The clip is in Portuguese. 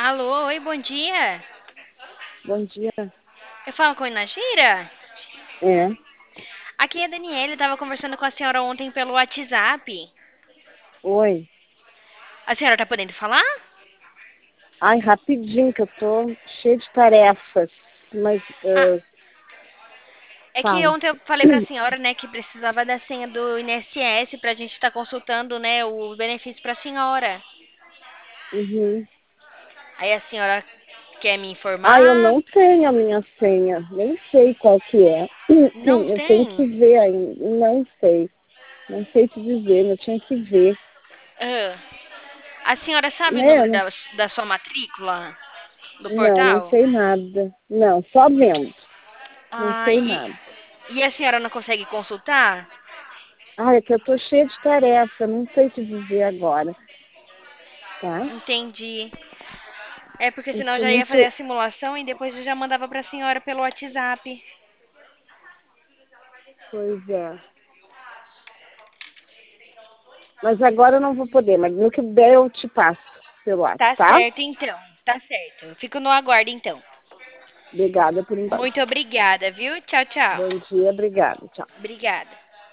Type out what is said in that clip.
Alô, oi, bom dia. Bom dia. Eu falo com a Inajira? É. Aqui é a Daniela, eu estava conversando com a senhora ontem pelo WhatsApp. Oi. A senhora tá podendo falar? Ai, rapidinho, que eu tô cheia de tarefas. Mas, Ah, é que fala. ontem eu falei pra senhora, né, que precisava da senha do INSS pra gente estar consultando, né, o benefício pra senhora. Uhum. Aí a senhora quer me Ai, eu informar? não tenho a minha senha. Nem sei qual que é. Não Eu tenho que tem? ver ainda. Não sei. Não sei te dizer, eu tinha que ver. Ah, a senhora sabe o Né? número da sua matrícula do Não portal? sei nada. Não, só vendo. Não Ah, sei nada. e a senhora não consegue consultar? Ai, é que eu tô cheia de tarefa. Não sei te dizer agora. Tá? Entendi. É porque Eu senão eu tô já ia fazer muito. a simulação e depois eu já mandava pra senhora pelo WhatsApp. Pois é. Mas agora eu não vou poder, mas no que der eu te passo pelo WhatsApp, Tá tá? certo, então. Tá certo. Eu fico no aguardo, então. Obrigada por enquanto. Muito obrigada, viu? Tchau, tchau. Bom dia, obrigada. Tchau. Obrigada.